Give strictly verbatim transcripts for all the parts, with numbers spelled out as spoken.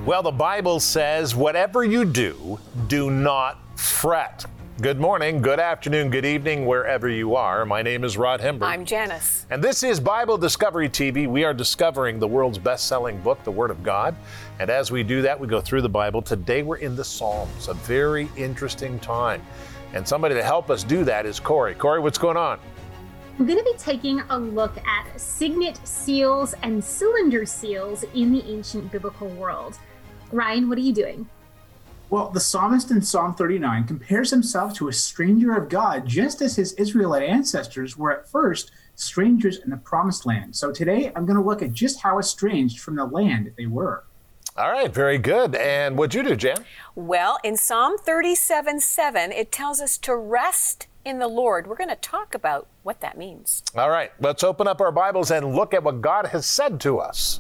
Well, the Bible says, whatever you do, do not fret. Good morning, good afternoon, good evening, wherever you are. My name is Rod Hember. I'm Janice. And this is Bible Discovery T V. We are discovering the world's best-selling book, the Word of God. And as we do that, we go through the Bible. Today we're in the Psalms, a very interesting time. And somebody to help us do that is Corey. Corey, what's going on? We're going to be taking a look at signet seals and cylinder seals in the ancient biblical world. Ryan, what are you doing? Well, the psalmist in Psalm thirty-nine compares himself to a stranger of God, just as his Israelite ancestors were at first strangers in the promised land. So today I'm going to look at just how estranged from the land they were. All right, very good. And what'd you do, Jan? Well, in Psalm thirty-seven seven, it tells us to rest in the Lord. We're going to talk about what that means. All right, let's open up our Bibles and look at what God has said to us.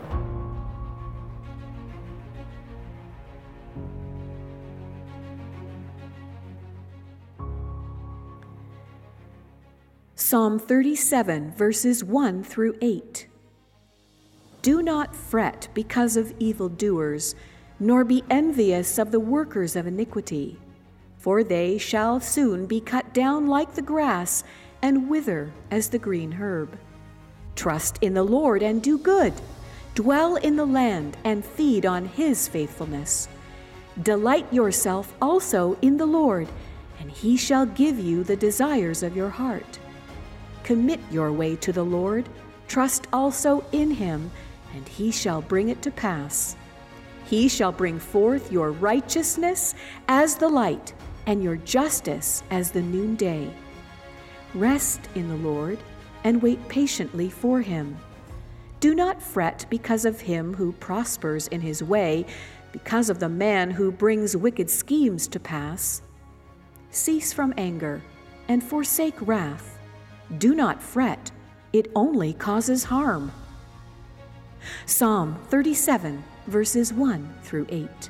Psalm thirty-seven, verses one through eight. Do not fret because of evildoers, nor be envious of the workers of iniquity, for they shall soon be cut down like the grass and wither as the green herb. Trust in the Lord and do good. Dwell in the land and feed on his faithfulness. Delight yourself also in the Lord, and he shall give you the desires of your heart. Commit your way to the Lord, trust also in him, and he shall bring it to pass. He shall bring forth your righteousness as the light, and your justice as the noonday. Rest in the Lord, and wait patiently for him. Do not fret because of him who prospers in his way, because of the man who brings wicked schemes to pass. Cease from anger, and forsake wrath. Do not fret, it only causes harm. Psalm thirty-seven, verses one through eight.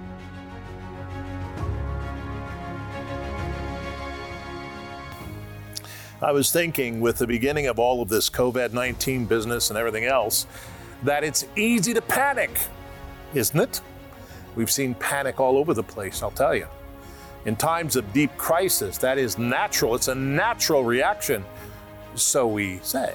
I was thinking with the beginning of all of this COVID nineteen business and everything else, that it's easy to panic, isn't it? We've seen panic all over the place, I'll tell you. In times of deep crisis, that is natural. It's a natural reaction, so we say.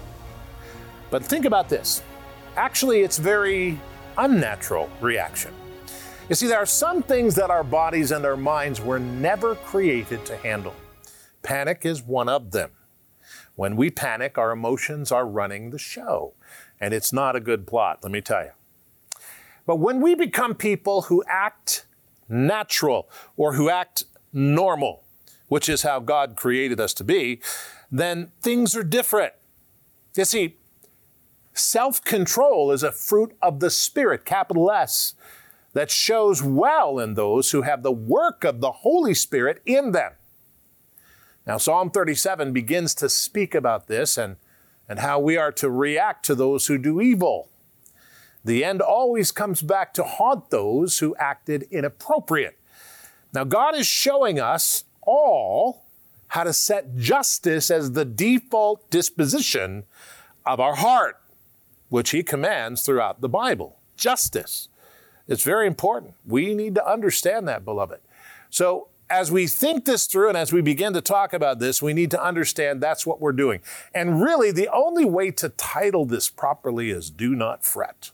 But think about this. Actually, it's very unnatural reaction. You see, there are some things that our bodies and our minds were never created to handle. Panic is one of them. When we panic, our emotions are running the show, and it's not a good plot, let me tell you. But when we become people who act natural or who act normal, which is how God created us to be, then things are different. You see, self-control is a fruit of the Spirit, capital S, that shows well in those who have the work of the Holy Spirit in them. Now, Psalm thirty-seven begins to speak about this and, and how we are to react to those who do evil. The end always comes back to haunt those who acted inappropriate. Now, God is showing us all how to set justice as the default disposition of our heart, which he commands throughout the Bible. Justice. It's very important. We need to understand that, beloved. So as we think this through and as we begin to talk about this, we need to understand that's what we're doing. And really, the only way to title this properly is Do Not Fret.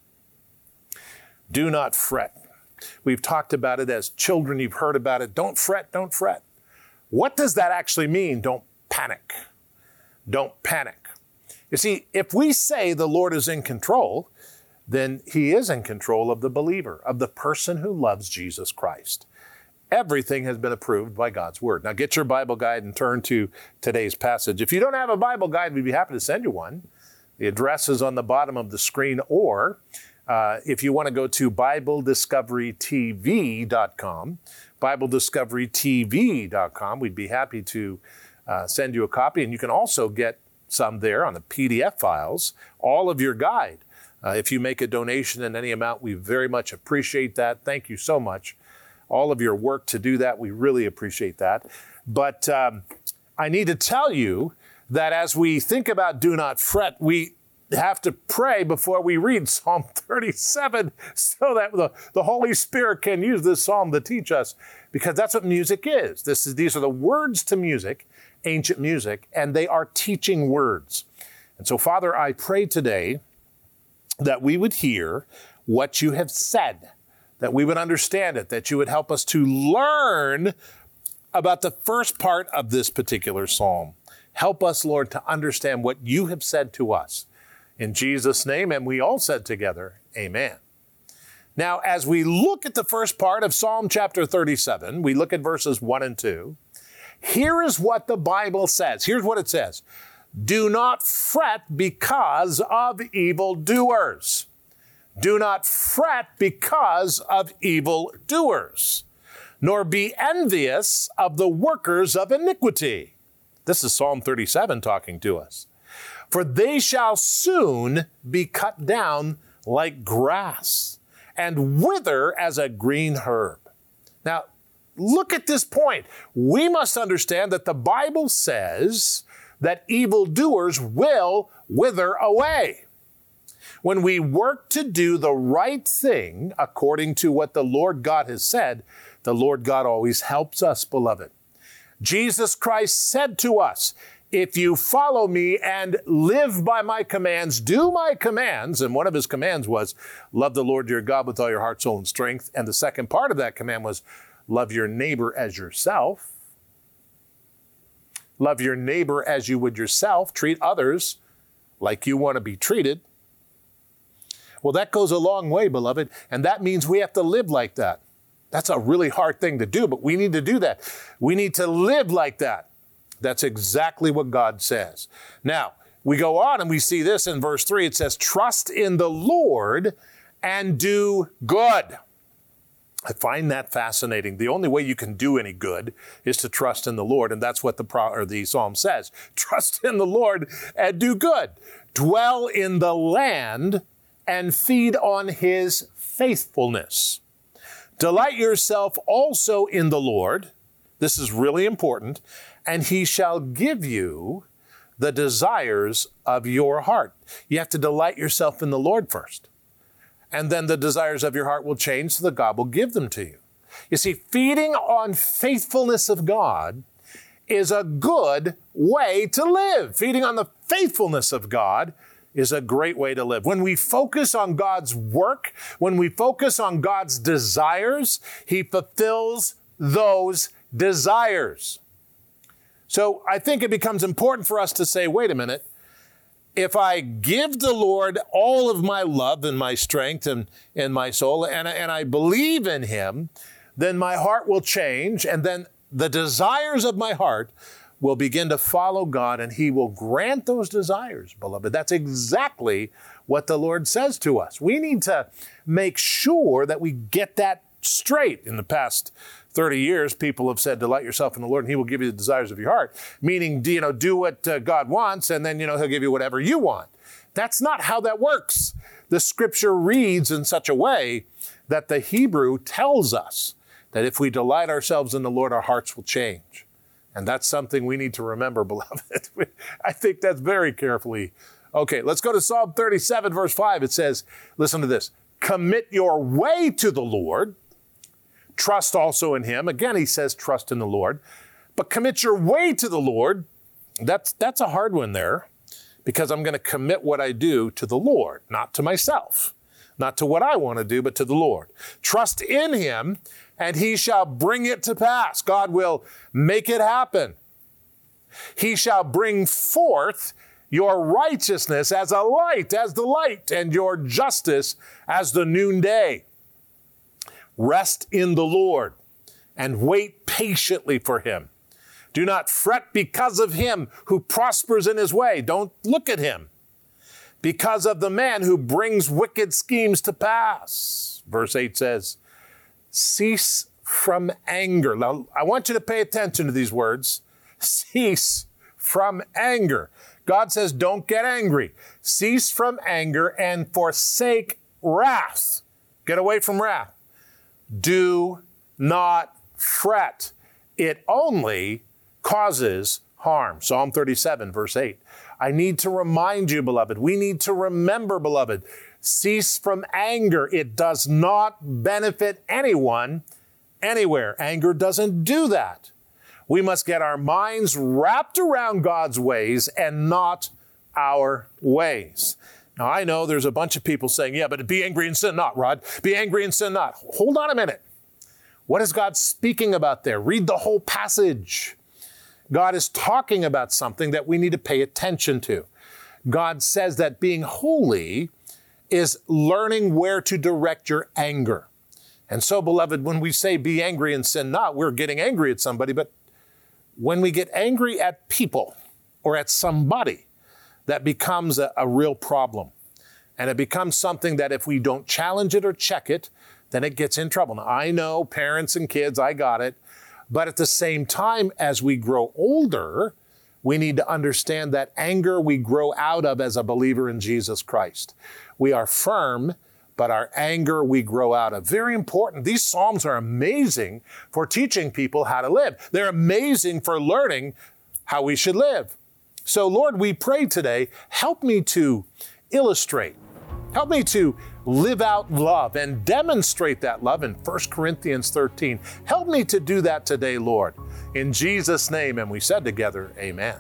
Do not fret. We've talked about it as children. You've heard about it. Don't fret, don't fret. What does that actually mean? Don't panic. Don't panic. You see, if we say the Lord is in control, then he is in control of the believer, of the person who loves Jesus Christ. Everything has been approved by God's word. Now get your Bible guide and turn to today's passage. If you don't have a Bible guide, we'd be happy to send you one. The address is on the bottom of the screen, or uh, if you want to go to Bible Discovery T V dot com, Bible Discovery T V dot com, we'd be happy to uh, send you a copy. And you can also get some there on the P D F files, all of your guide. Uh, if you make a donation in any amount, we very much appreciate that. Thank you so much. All of your work to do that, we really appreciate that. But um, I need to tell you that as we think about do not fret, we have to pray before we read Psalm thirty-seven so that the, the Holy Spirit can use this psalm to teach us, because that's what music is. This is these are the words to music, ancient music, and they are teaching words. And so, Father, I pray today that we would hear what you have said, that we would understand it, that you would help us to learn about the first part of this particular psalm. Help us, Lord, to understand what you have said to us. In Jesus' name, and we all said together, amen. Now, as we look at the first part of Psalm chapter thirty-seven, we look at verses one and two. Here is what the Bible says. Here's what it says. Do not fret because of evildoers. Do not fret because of evildoers, nor be envious of the workers of iniquity. This is Psalm thirty-seven talking to us. For they shall soon be cut down like grass and wither as a green herb. Now, look at this point. We must understand that the Bible says that evildoers will wither away. When we work to do the right thing according to what the Lord God has said, the Lord God always helps us, beloved. Jesus Christ said to us, if you follow me and live by my commands, do my commands, and one of his commands was, love the Lord your God with all your heart, soul, and strength. And the second part of that command was, love your neighbor as yourself. Love your neighbor as you would yourself. Treat others like you want to be treated. Well, that goes a long way, beloved, and that means we have to live like that. That's a really hard thing to do, but we need to do that. We need to live like that. That's exactly what God says. Now, we go on and we see this in verse three. It says, trust in the Lord and do good. I find that fascinating. The only way you can do any good is to trust in the Lord, and that's what the, pro- or the psalm says. Trust in the Lord and do good. Dwell in the land and feed on his faithfulness. Delight yourself also in the Lord. This is really important. And he shall give you the desires of your heart. You have to delight yourself in the Lord first. And then the desires of your heart will change so that God will give them to you. You see, feeding on faithfulness of God is a good way to live. Feeding on the faithfulness of God is a great way to live. When we focus on God's work, when we focus on God's desires, he fulfills those desires. So I think it becomes important for us to say, wait a minute, if I give the Lord all of my love and my strength and, and my soul, and, and I believe in him, then my heart will change, and then the desires of my heart will begin to follow God, and he will grant those desires, beloved. That's exactly what the Lord says to us. We need to make sure that we get that straight. In the past thirty years, people have said, delight yourself in the Lord and he will give you the desires of your heart. Meaning, you know, do what uh, God wants and then, you know, he'll give you whatever you want. That's not how that works. The scripture reads in such a way that the Hebrew tells us that if we delight ourselves in the Lord, our hearts will change. And that's something we need to remember, beloved. I think that's very carefully. Okay, let's go to Psalm thirty-seven, verse five. It says, listen to this. Commit your way to the Lord. Trust also in him. Again, he says, trust in the Lord. But commit your way to the Lord. That's, that's a hard one there, because I'm going to commit what I do to the Lord, not to myself, not to what I want to do, but to the Lord. Trust in him, and he shall bring it to pass. God will make it happen. He shall bring forth your righteousness as a light, as the light, and your justice as the noonday. Rest in the Lord and wait patiently for him. Do not fret because of him who prospers in his way. Don't look at him. Because of the man who brings wicked schemes to pass. Verse eight says, cease from anger. Now, I want you to pay attention to these words. Cease from anger. God says, don't get angry. Cease from anger and forsake wrath. Get away from wrath. Do not fret. It only causes harm. Psalm thirty-seven, verse eight. I need to remind you, beloved. We need to remember, beloved. Cease from anger. It does not benefit anyone anywhere. Anger doesn't do that. We must get our minds wrapped around God's ways and not our ways. Now, I know there's a bunch of people saying, yeah, but be angry and sin not, Rod. Be angry and sin not. Hold on a minute. What is God speaking about there? Read the whole passage. God is talking about something that we need to pay attention to. God says that being holy is learning where to direct your anger. And so, beloved, when we say be angry and sin not, we're getting angry at somebody. But when we get angry at people or at somebody, that becomes a, a real problem. And it becomes something that if we don't challenge it or check it, then it gets in trouble. Now, I know parents and kids, I got it. But at the same time, as we grow older, we need to understand that anger we grow out of as a believer in Jesus Christ. We are firm, but our anger we grow out of. Very important. These Psalms are amazing for teaching people how to live. They're amazing for learning how we should live. So, Lord, we pray today, help me to illustrate, help me to live out love and demonstrate that love in First Corinthians thirteen. Help me to do that today, Lord. In Jesus' name, and we said together, amen.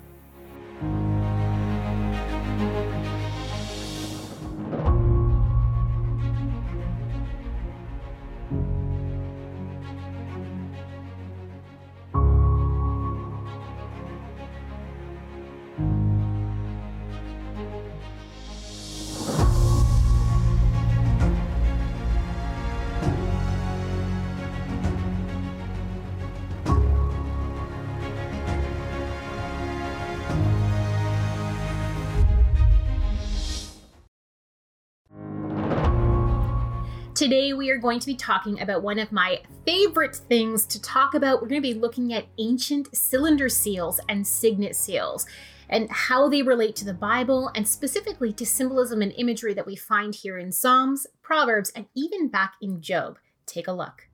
Today we are going to be talking about one of my favorite things to talk about. We're going to be looking at ancient cylinder seals and signet seals and how they relate to the Bible and specifically to symbolism and imagery that we find here in Psalms, Proverbs, and even back in Job. Take a look.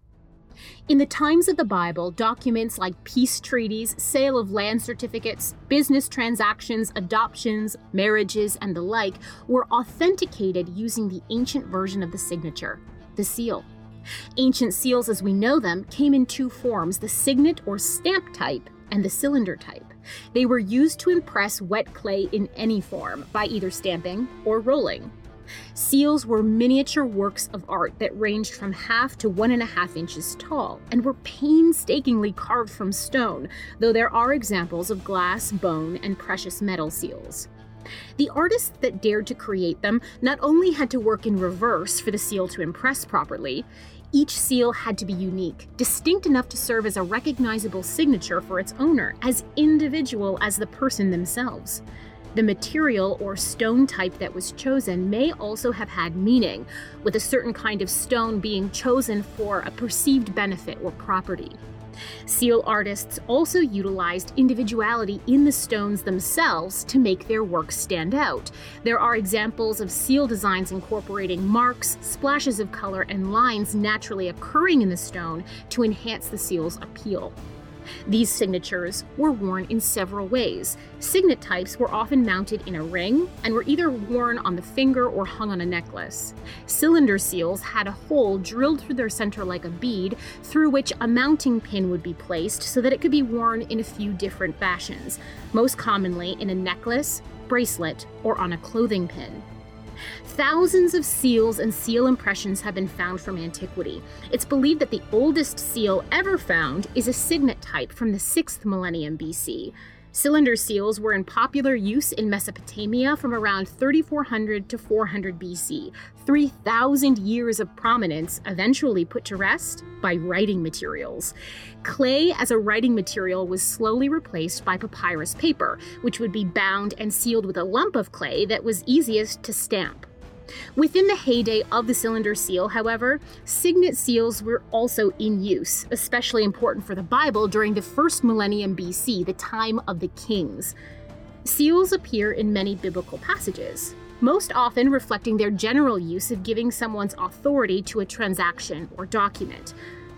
In the times of the Bible, documents like peace treaties, sale of land certificates, business transactions, adoptions, marriages, and the like were authenticated using the ancient version of the signature, the seal. Ancient seals as we know them came in two forms, the signet or stamp type and the cylinder type. They were used to impress wet clay in any form by either stamping or rolling. Seals were miniature works of art that ranged from half to one and a half inches tall and were painstakingly carved from stone, though there are examples of glass, bone, and precious metal seals. The artists that dared to create them not only had to work in reverse for the seal to impress properly, each seal had to be unique, distinct enough to serve as a recognizable signature for its owner, as individual as the person themselves. The material or stone type that was chosen may also have had meaning, with a certain kind of stone being chosen for a perceived benefit or property. Seal artists also utilized individuality in the stones themselves to make their work stand out. There are examples of seal designs incorporating marks, splashes of color, and lines naturally occurring in the stone to enhance the seal's appeal. These signatures were worn in several ways. Signet types were often mounted in a ring and were either worn on the finger or hung on a necklace. Cylinder seals had a hole drilled through their center like a bead, through which a mounting pin would be placed so that it could be worn in a few different fashions, most commonly in a necklace, bracelet, or on a clothing pin. Thousands of seals and seal impressions have been found from antiquity. It's believed that the oldest seal ever found is a signet type from the sixth millennium B C. Cylinder seals were in popular use in Mesopotamia from around thirty-four hundred to four hundred B C. three thousand years of prominence eventually put to rest by writing materials. Clay as a writing material was slowly replaced by papyrus paper, which would be bound and sealed with a lump of clay that was easiest to stamp. Within the heyday of the cylinder seal, however, signet seals were also in use, especially important for the Bible during the first millennium B C, the time of the kings. Seals appear in many biblical passages, most often reflecting their general use of giving someone's authority to a transaction or document.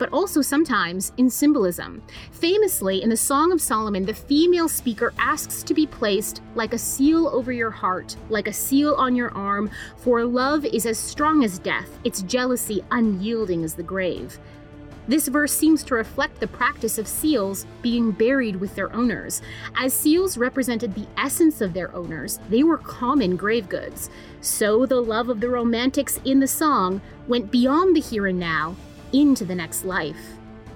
but also sometimes in symbolism. Famously, in the Song of Solomon, the female speaker asks to be placed like a seal over your heart, like a seal on your arm, for love is as strong as death, its jealousy unyielding as the grave. This verse seems to reflect the practice of seals being buried with their owners. As seals represented the essence of their owners, they were common grave goods. So the love of the romantics in the song went beyond the here and now into the next life.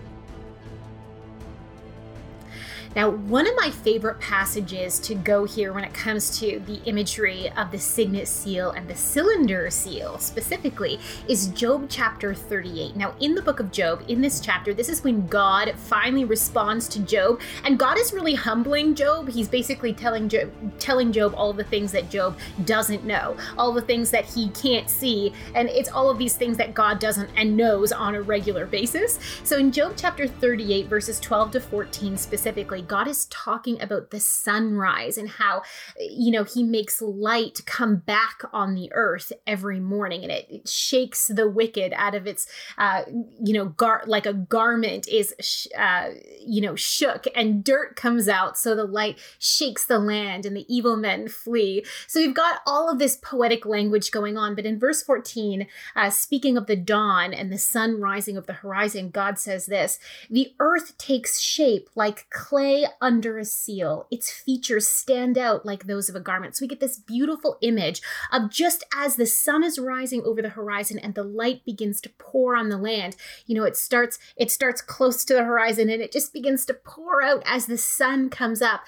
Now, one of my favorite passages to go here when it comes to the imagery of the signet seal and the cylinder seal specifically is Job chapter thirty-eight. Now, in the book of Job, in this chapter, this is when God finally responds to Job, and God is really humbling Job. He's basically telling Job, telling Job all the things that Job doesn't know, all the things that he can't see, and it's all of these things that God doesn't and knows on a regular basis. So in Job chapter thirty-eight, verses twelve to fourteen specifically, God is talking about the sunrise and how, you know, he makes light come back on the earth every morning, and it, it shakes the wicked out of its, uh, you know, gar- like a garment is, sh- uh, you know, shook, and dirt comes out, so the light shakes the land and the evil men flee. So we've got all of this poetic language going on, but in verse fourteen, uh, speaking of the dawn and the sun rising over the horizon, God says this: the earth takes shape like clay under a seal. Its features stand out like those of a garment. So we get this beautiful image of just as the sun is rising over the horizon and the light begins to pour on the land. You know, it starts it starts close to the horizon and it just begins to pour out as the sun comes up.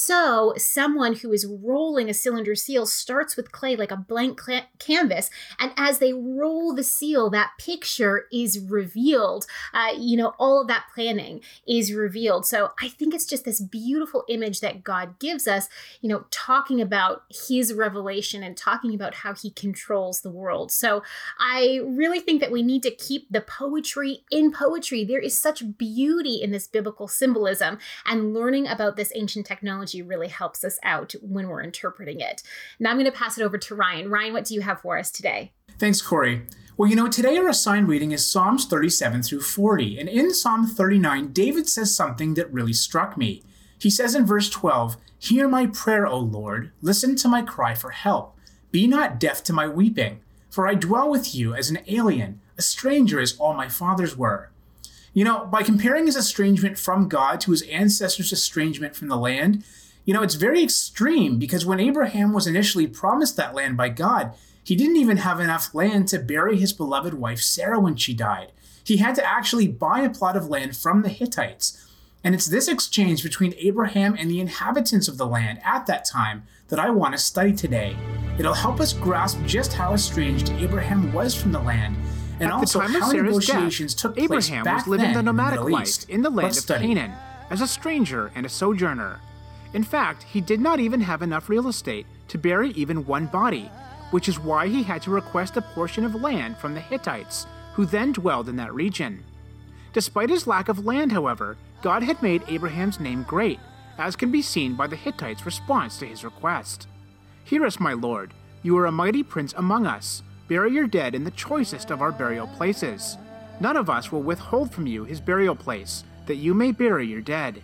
So someone who is rolling a cylinder seal starts with clay like a blank cl- canvas, and as they roll the seal, that picture is revealed. Uh, you know, all of that planning is revealed. So I think it's just this beautiful image that God gives us, you know, talking about his revelation and talking about how he controls the world. So I really think that we need to keep the poetry in poetry. There is such beauty in this biblical symbolism, and learning about this ancient technology really helps us out when we're interpreting it. Now I'm going to pass it over to Ryan. Ryan, what do you have for us today? Thanks, Corey. Well, you know, today our assigned reading is Psalms thirty-seven through forty. And in Psalm thirty-nine, David says something that really struck me. He says in verse twelve, "Hear my prayer, O Lord. Listen to my cry for help. Be not deaf to my weeping. For I dwell with you as an alien, a stranger as all my fathers were." You know, by comparing his estrangement from God to his ancestors' estrangement from the land, you know, it's very extreme, because when Abraham was initially promised that land by God, he didn't even have enough land to bury his beloved wife Sarah when she died. He had to actually buy a plot of land from the Hittites. And it's this exchange between Abraham and the inhabitants of the land at that time that I want to study today. It'll help us grasp just how estranged Abraham was from the land, and At also the time how of Sarah's negotiations death, took place Abraham back was living then the nomadic in the Middle life East. in the land Let's of study. Canaan as a stranger and a sojourner. In fact, he did not even have enough real estate to bury even one body, which is why he had to request a portion of land from the Hittites, who then dwelled in that region. Despite his lack of land, however, God had made Abraham's name great, as can be seen by the Hittites' response to his request. "Hear us, my lord. You are a mighty prince among us. Bury your dead in the choicest of our burial places. None of us will withhold from you his burial place, that you may bury your dead."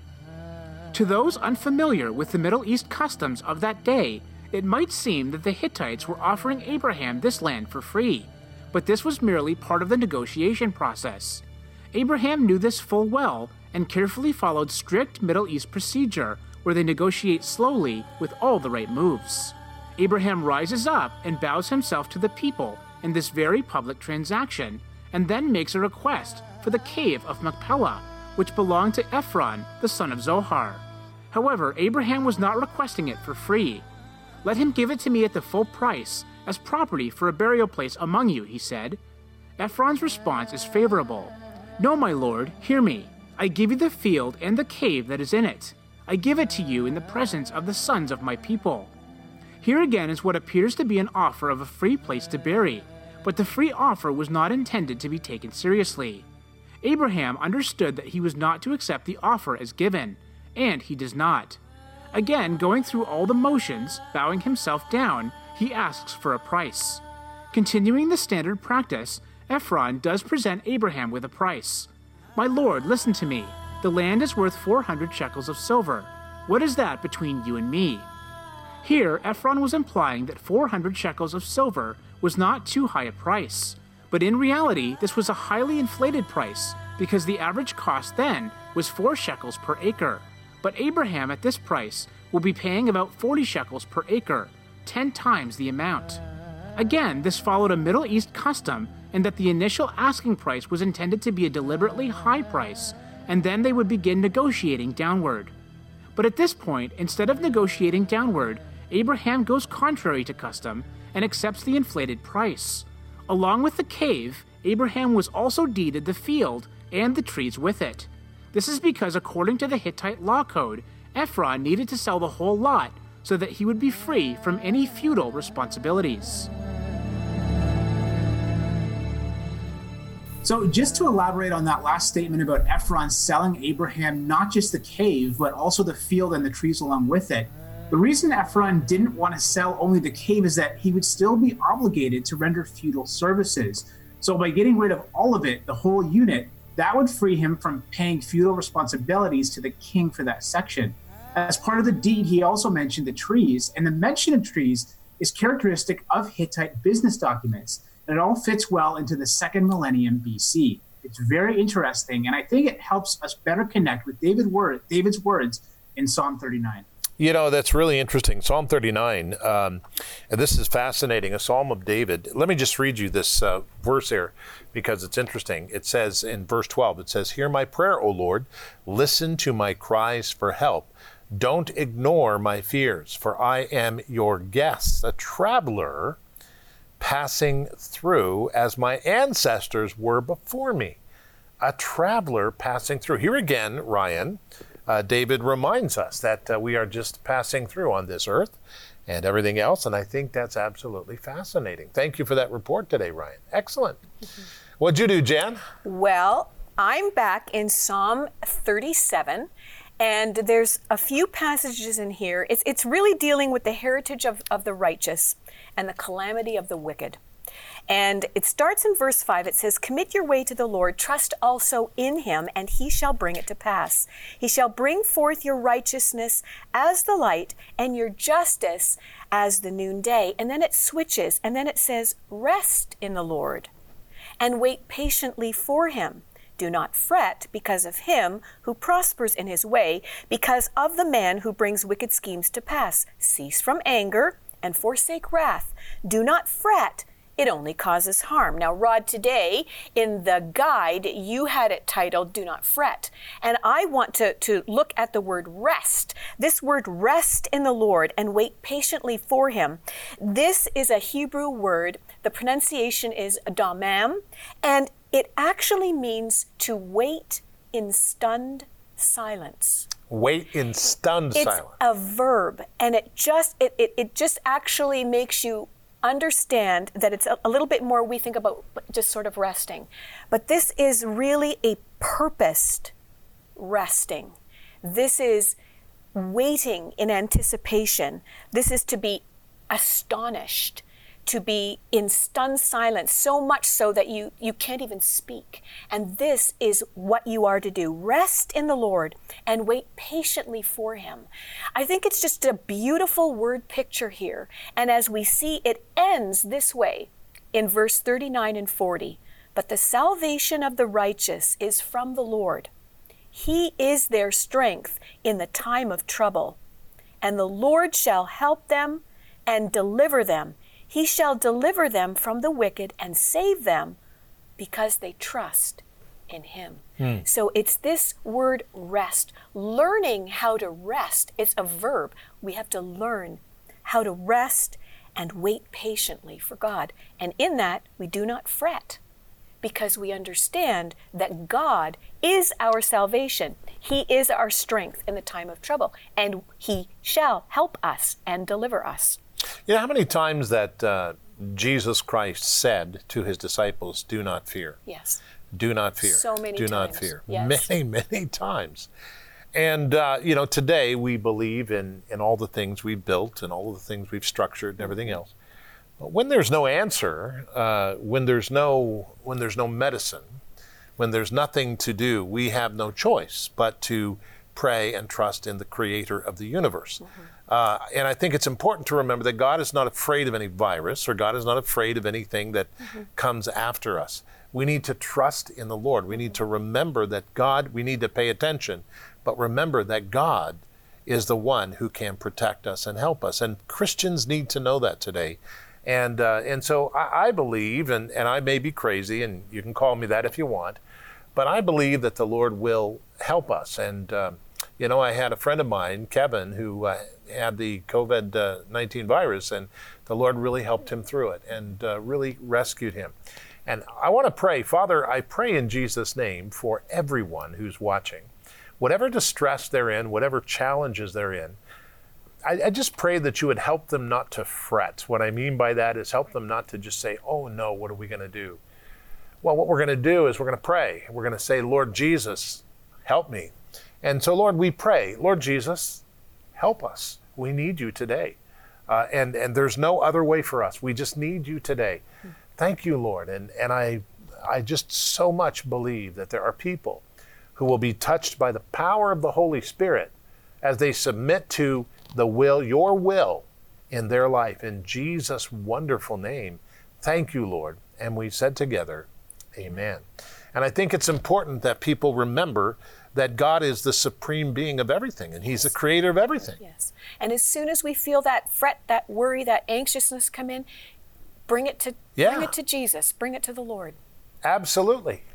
To those unfamiliar with the Middle East customs of that day, it might seem that the Hittites were offering Abraham this land for free, but this was merely part of the negotiation process. Abraham knew this full well and carefully followed strict Middle East procedure, where they negotiate slowly with all the right moves. Abraham rises up and bows himself to the people in this very public transaction, and then makes a request for the cave of Machpelah, which belonged to Ephron, the son of Zohar. However, Abraham was not requesting it for free. "Let him give it to me at the full price, as property for a burial place among you," he said. Ephron's response is favorable. "No, my lord, hear me. I give you the field and the cave that is in it. I give it to you in the presence of the sons of my people." Here again is what appears to be an offer of a free place to bury, but the free offer was not intended to be taken seriously. Abraham understood that he was not to accept the offer as given, and he does not. Again, going through all the motions, bowing himself down, he asks for a price. Continuing the standard practice, Ephron does present Abraham with a price. "My lord, listen to me. The land is worth four hundred shekels of silver. What is that between you and me?" Here, Ephron was implying that four hundred shekels of silver was not too high a price. But in reality, this was a highly inflated price, because the average cost then was four shekels per acre. But Abraham at this price will be paying about forty shekels per acre, ten times the amount. Again, this followed a Middle East custom in that the initial asking price was intended to be a deliberately high price, and then they would begin negotiating downward. But at this point, instead of negotiating downward, Abraham goes contrary to custom and accepts the inflated price. Along with the cave, Abraham was also deeded the field and the trees with it. This is because, according to the Hittite law code, Ephron needed to sell the whole lot so that he would be free from any feudal responsibilities. So just to elaborate on that last statement about Ephron selling Abraham not just the cave, but also the field and the trees along with it, the reason Ephron didn't want to sell only the cave is that he would still be obligated to render feudal services. So by getting rid of all of it, the whole unit, that would free him from paying feudal responsibilities to the king for that section. As part of the deed, he also mentioned the trees, and the mention of trees is characteristic of Hittite business documents. And it all fits well into the second millennium B C. It's very interesting, and I think it helps us better connect with David word, David's words in Psalm thirty-nine. You know, that's really interesting. Psalm thirty-nine, um, and this is fascinating, a Psalm of David. Let me just read you this uh, verse here because it's interesting. It says in verse twelve, it says, "Hear my prayer, O Lord. Listen to my cries for help. Don't ignore my fears, for I am your guest, a traveler passing through as my ancestors were before me." A traveler passing through. Here again, Ryan, uh, David reminds us that uh, we are just passing through on this earth and everything else, and I think that's absolutely fascinating. Thank you for that report today, Ryan. Excellent. Mm-hmm. What'd you do, Jan? Well, I'm back in Psalm thirty-seven. And there's a few passages in here. It's, it's really dealing with the heritage of, of the righteous and the calamity of the wicked. And it starts in verse five. It says, "Commit your way to the Lord, trust also in him, and he shall bring it to pass. He shall bring forth your righteousness as the light and your justice as the noonday." And then it switches, and then it says, "Rest in the Lord and wait patiently for him. Do not fret because of him who prospers in his way, because of the man who brings wicked schemes to pass. Cease from anger and forsake wrath. Do not fret. It only causes harm." Now, Rod, today in the guide, you had it titled, "Do Not Fret." And I want to, to look at the word rest. This word rest in the Lord and wait patiently for him. This is a Hebrew word. The pronunciation is damam, and it actually means to wait in stunned silence. Wait in stunned it's silence. It's a verb, and it just it, it, it just actually makes you understand that it's a, a little bit more we think about just sort of resting. But this is really a purposed resting. This is waiting in anticipation. This is to be astonished, to be in stunned silence, so much so that you, you can't even speak. And this is what you are to do. Rest in the Lord and wait patiently for him. I think it's just a beautiful word picture here. And as we see, it ends this way in verse thirty-nine and forty. "But the salvation of the righteous is from the Lord. He is their strength in the time of trouble. And the Lord shall help them and deliver them. He shall deliver them from the wicked and save them because they trust in him." Hmm. So it's this word rest, learning how to rest. It's a verb. We have to learn how to rest and wait patiently for God. And in that, we do not fret because we understand that God is our salvation. He is our strength in the time of trouble, and he shall help us and deliver us. You know how many times that uh, Jesus Christ said to his disciples, "Do not fear." Yes. Do not fear. So many Do times. not fear. Yes. Many, many times. And, uh, you know, today we believe in, in all the things we've built and all the things we've structured and everything else. But when there's no answer, uh, when there's no when there's no medicine, when there's nothing to do, we have no choice but to pray and trust in the creator of the universe. Mm-hmm. Uh, and I think it's important to remember that God is not afraid of any virus, or God is not afraid of anything that mm-hmm. comes after us. We need to trust in the Lord. We need to remember that God, we need to pay attention, but remember that God is the one who can protect us and help us. And Christians need to know that today. And uh, and so I, I believe, and, and I may be crazy, and you can call me that if you want, but I believe that the Lord will help us. And, uh, you know, I had a friend of mine, Kevin, who uh, had the COVID nineteen virus, and the Lord really helped him through it and uh, really rescued him. And I want to pray, Father, I pray in Jesus' name for everyone who's watching. Whatever distress they're in, whatever challenges they're in, I, I just pray that you would help them not to fret. What I mean by that is help them not to just say, oh no, what are we going to do? Well, what we're going to do is we're going to pray. We're going to say, Lord Jesus, help me. And so, Lord, we pray, Lord Jesus, help us. We need you today. Uh, and, and there's no other way for us. We just need you today. Thank you, Lord. And, and I, I just so much believe that there are people who will be touched by the power of the Holy Spirit as they submit to the will, your will in their life. In Jesus' wonderful name, thank you, Lord. And we said together, amen. And I think it's important that people remember that God is the supreme being of everything, and he's the creator of everything. Yes. And as soon as we feel that fret, that worry, that anxiousness come in, bring it to, yeah. bring it to Jesus, bring it to the Lord. Absolutely.